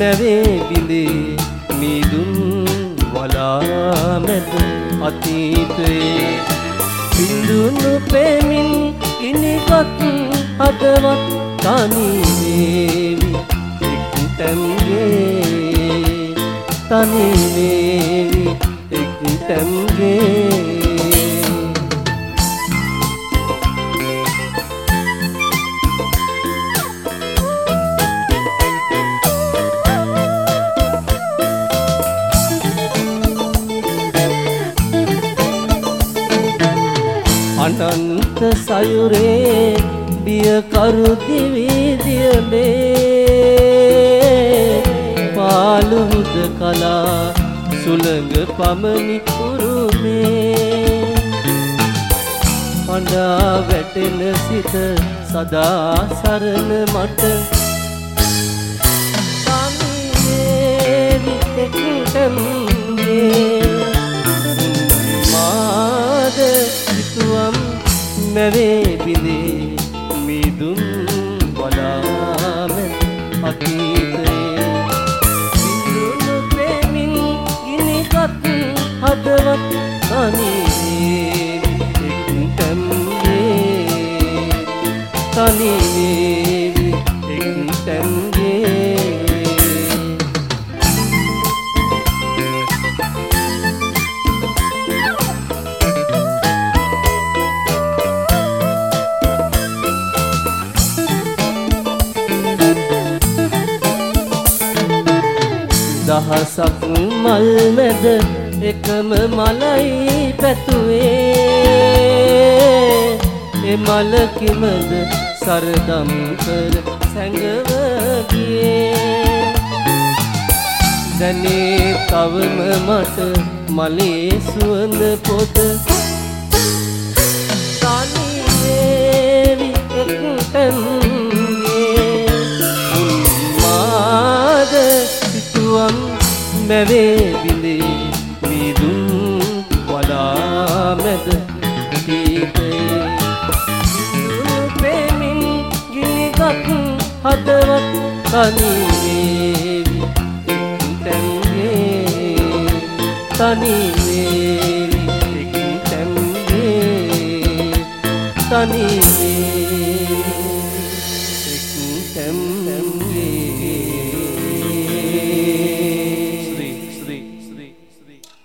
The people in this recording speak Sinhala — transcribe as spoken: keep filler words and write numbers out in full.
මැවේ බිඳේ මිදුන් වලා මැද අතීතයේ බිඳුණු පෙමින් ඉනිගත් හදවත් තනි වේවි එක්තැන්ගේ තනි වේවි එක්තැන්ගේ අනන්ත සයුරේ බියකරු දිවිදියමේ පාළු හුදකලා සුළඟ පමණි උරුමේ හඬා වැටෙන සිත සදා සරණ මට තනිවේවි එක්තැන්ගේ මාද සිතුවම් මැවේ බිඳේ මිදුන් වලා මැද අතීතයේ බිඳුණු පෙමින් ගිනිගත් හදවත් තනි වේවි එක්තැන්ගේ තනි වේවි එක්තැන්ගේ දහසක් මල් මැද එකම මලයි පැතුවේ ඒ මල කිමද සරදම් කර සැඟව ගියේ දැනේ තවම මට මලේ සුවඳ පොත තනි වේවි එක්තැන්ගේ මාද සිතුවම් මැවේ බිඳේ මිදුන් වලා මැද අතීතයේ බිඳුණු පෙමින් ගිනිගත් හදවත් තනි වේවි එක්තැන්ගේ තනි වේවි එක්තැන්ගේ තනි